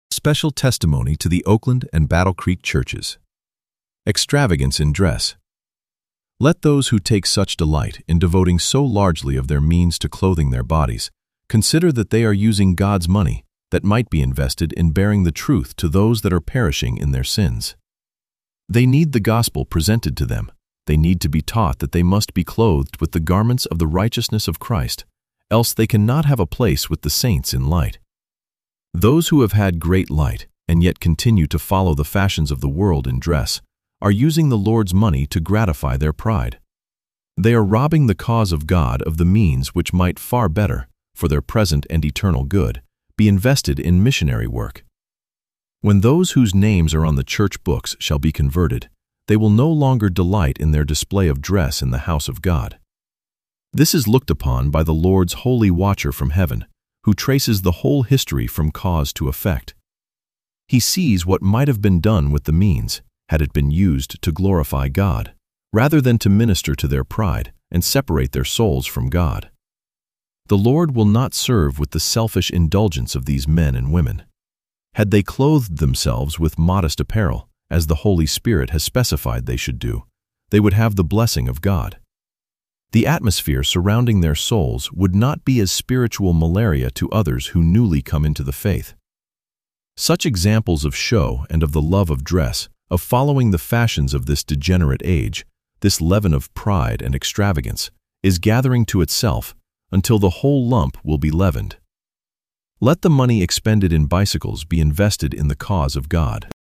Special testimony to the Oakland and Battle Creek churches. Extravagance in dress. Let those who take such delight in devoting so largely of their means to clothing their bodies consider that they are using God's money that might be invested in bearing the truth to those that are perishing in their sins. They need the gospel presented to them. They need to be taught that they must be clothed with the garments of the righteousness of Christ, else they cannot have a place with the saints in light. Those who have had great light and yet continue to follow the fashions of the world in dress are using the Lord's money to gratify their pride. They are robbing the cause of God of the means which might far better, for their present and eternal good, be invested in missionary work. When those whose names are on the church books shall be converted, they will no longer delight in their display of dress in the house of God. This is looked upon by the Lord's holy watcher from heaven, who traces the whole history from cause to effect. He sees what might have been done with the means, had it been used to glorify God, rather than to minister to their pride and separate their souls from God. The Lord will not serve with the selfish indulgence of these men and women. Had they clothed themselves with modest apparel, as the Holy Spirit has specified they should do, they would have the blessing of God. The atmosphere surrounding their souls would not be as spiritual malaria to others who newly come into the faith. Such examples of show and of the love of dress, of following the fashions of this degenerate age, this leaven of pride and extravagance, is gathering to itself until the whole lump will be leavened. Let the money expended in bicycles be invested in the cause of God.